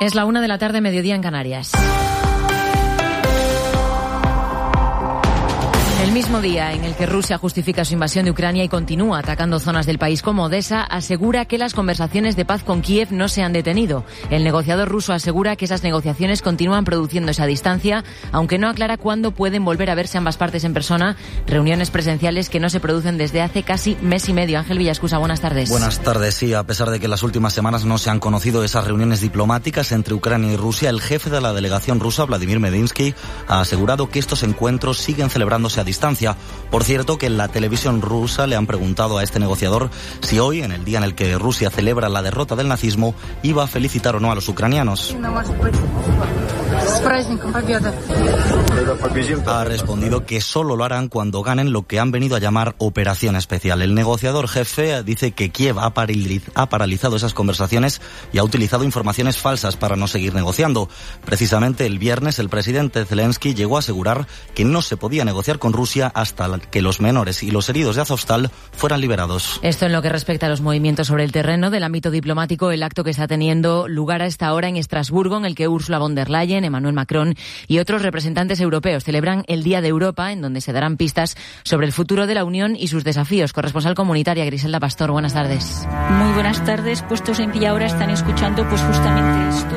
Es la 1 de la tarde, mediodía en Canarias. El mismo día en el que Rusia justifica su invasión de Ucrania y continúa atacando zonas del país como Odessa, asegura que las conversaciones de paz con Kiev no se han detenido. El negociador ruso asegura que esas negociaciones continúan produciéndose a distancia, aunque no aclara cuándo pueden volver a verse ambas partes en persona, reuniones presenciales que no se producen desde hace casi mes y medio. Ángel Villascusa, buenas tardes. Buenas tardes, sí, a pesar de que en las últimas semanas no se han conocido esas reuniones diplomáticas entre Ucrania y Rusia, el jefe de la delegación rusa, Vladimir Medinsky, ha asegurado que estos encuentros siguen celebrándose a distancia. Por cierto, que en la televisión rusa le han preguntado a este negociador si hoy, en el día en el que Rusia celebra la derrota del nazismo, iba a felicitar o no a los ucranianos. Ha respondido que solo lo harán cuando ganen lo que han venido a llamar operación especial. El negociador jefe dice que Kiev ha paralizado esas conversaciones y ha utilizado informaciones falsas para no seguir negociando. Precisamente el viernes el presidente Zelensky llegó a asegurar que no se podía negociar con Rusia hasta que los menores y los heridos de Azovstal fueran liberados. Esto en lo que respecta a los movimientos sobre el terreno del ámbito diplomático, el acto que está teniendo lugar a esta hora en Estrasburgo, en el que Ursula von der Leyen, Emmanuel Macron y otros representantes europeos celebran el Día de Europa, en donde se darán pistas sobre el futuro de la Unión y sus desafíos. Corresponsal comunitaria Griselda Pastor, buenas tardes. Muy buenas tardes. Puestos en pie ahora están escuchando pues justamente esto.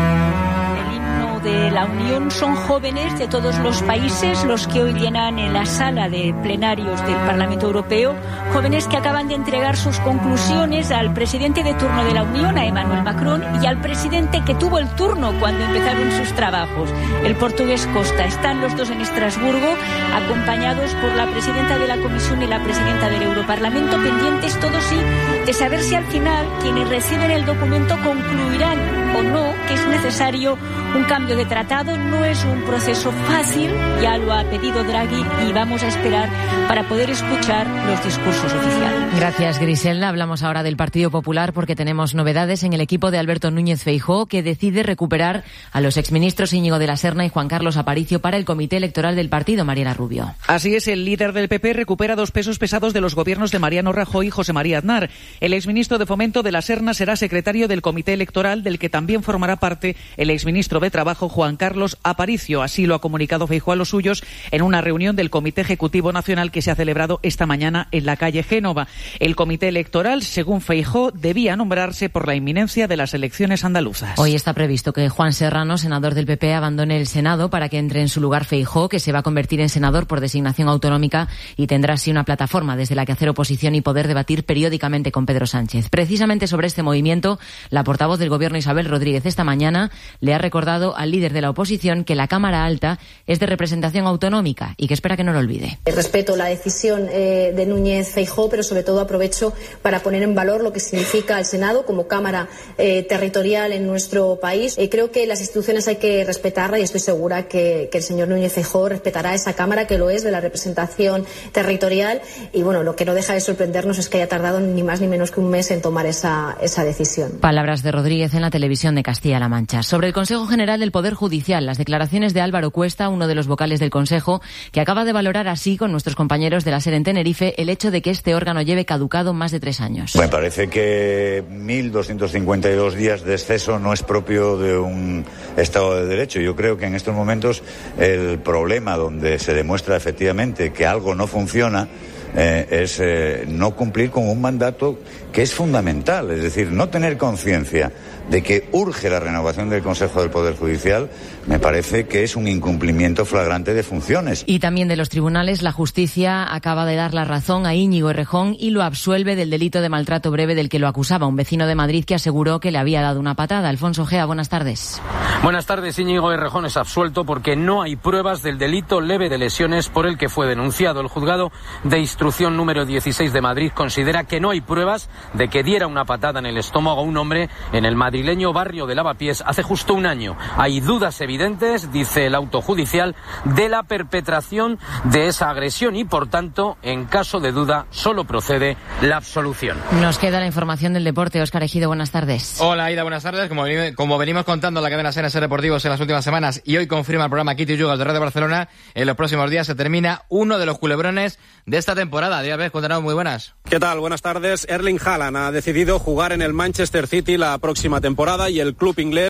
De la Unión son jóvenes de todos los países los que hoy llenan en la sala de plenarios del Parlamento Europeo, jóvenes que acaban de entregar sus conclusiones al presidente de turno de la Unión, a Emmanuel Macron, y al presidente que tuvo el turno cuando empezaron sus trabajos, el portugués Costa. Están los dos en Estrasburgo, acompañados por la presidenta de la Comisión y la presidenta del Europarlamento, pendientes todos sí de saber si al final quienes reciben el documento concluirán o no que es necesario un cambio de tratado. No es un proceso fácil, ya lo ha pedido Draghi, y vamos a esperar para poder escuchar los discursos oficiales. Gracias, Griselda. Hablamos ahora del Partido Popular porque tenemos novedades en el equipo de Alberto Núñez Feijóo, que decide recuperar a los exministros Íñigo de la Serna y Juan Carlos Aparicio para el comité electoral del partido. Mariela Rubio. Así es, el líder del PP recupera 2 pesos pesados de los gobiernos de Mariano Rajoy y José María Aznar. El exministro de Fomento de la Serna será secretario del comité electoral, del que también formará parte el exministro de Trabajo Juan Carlos Aparicio. Así lo ha comunicado Feijóo a los suyos en una reunión del Comité Ejecutivo Nacional que se ha celebrado esta mañana en la calle Génova. El comité electoral, según Feijóo, debía nombrarse por la inminencia de las elecciones andaluzas. Hoy está previsto que Juan Serrano, senador del PP, abandone el Senado para que entre en su lugar Feijóo, que se va a convertir en senador por designación autonómica y tendrá así una plataforma desde la que hacer oposición y poder debatir periódicamente con Pedro Sánchez. Precisamente sobre este movimiento, la portavoz del Gobierno, Isabel Rodríguez, esta mañana le ha recordado al líder de la oposición que la Cámara Alta es de representación autonómica y que espera que no lo olvide. Respeto la decisión de Núñez Feijóo, pero sobre todo aprovecho para poner en valor lo que significa el Senado como Cámara territorial en nuestro país. Creo que las instituciones hay que respetarla y estoy segura que el señor Núñez Feijóo respetará esa Cámara, que lo es, de la representación territorial, y bueno, lo que no deja de sorprendernos es que haya tardado ni más ni menos que un mes en tomar esa decisión. Palabras de Rodríguez en la televisión de Castilla-La Mancha. Sobre el Consejo General del Poder Judicial, las declaraciones de Álvaro Cuesta, uno de los vocales del Consejo, que acaba de valorar así con nuestros compañeros de la SER en Tenerife el hecho de que este órgano lleve caducado más de 3 años. Me parece que 1.252 días de exceso no es propio de un Estado de Derecho. Yo creo que en estos momentos el problema donde se demuestra efectivamente que algo no funciona es no cumplir con un mandato que es fundamental, es decir, no tener conciencia de que urge la renovación del Consejo del Poder Judicial, me parece que es un incumplimiento flagrante de funciones. Y también de los tribunales, la justicia acaba de dar la razón a Íñigo Errejón y lo absuelve del delito de maltrato breve del que lo acusaba un vecino de Madrid que aseguró que le había dado una patada. Alfonso Gea, buenas tardes. Buenas tardes. Íñigo Errejón es absuelto porque no hay pruebas del delito leve de lesiones por el que fue denunciado. El juzgado de instrucción número 16 de Madrid considera que no hay pruebas de que diera una patada en el estómago a un hombre en el madrileño barrio de Lavapiés hace justo un año. Hay dudas evidentes, dice el auto judicial, de la perpetración de esa agresión y, por tanto, en caso de duda, solo procede la absolución. Nos queda la información del deporte. Óscar Ejido, buenas tardes. Hola, Aida, buenas tardes. Como venimos contando en la cadena SER Deportivos en las últimas semanas, y hoy confirma el programa Quito y Yugas de Radio Barcelona, en los próximos días se termina uno de los culebrones de esta temporada. Díaz, cuéntanos, muy buenas. ¿Qué tal? Buenas tardes. Erling Haaland ha decidido jugar en el Manchester City la próxima temporada y el club inglés